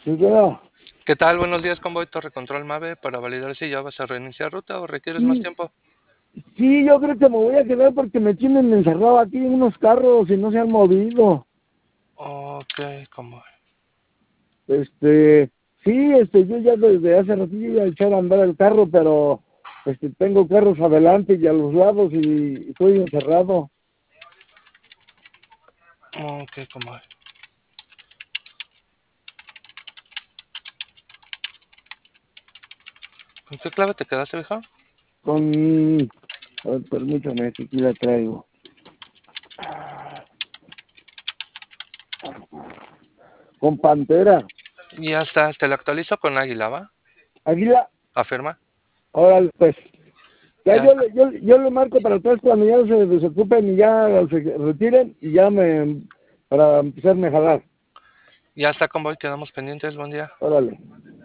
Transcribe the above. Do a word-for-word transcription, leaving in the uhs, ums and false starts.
Sí, creo. ¿Qué tal? Buenos días, convoy Torre Control Mave para validar si ya vas a reiniciar ruta o requieres más Sí, tiempo. sí, yo creo que me voy a quedar porque me tienen encerrado aquí en unos carros y no se han movido. Ok, convoy. Este, sí, este, yo ya desde hace ratillo iba a echar a andar el carro, pero este, tengo carros adelante y a los lados y estoy encerrado. Ok, convoy. ¿Con qué clave te quedaste, viejo? Con, a ver, permítame, que aquí la traigo. Con Pantera. Y ya está, te lo actualizo con Águila, ¿va? Águila, Afirma. órale, pues. Ya Ya yo, está. le- yo, yo le marco para atrás cuando ya se desocupen y ya se retiren y ya me, para empezarme a jalar. Ya está, convoy, quedamos pendientes, buen día. Órale.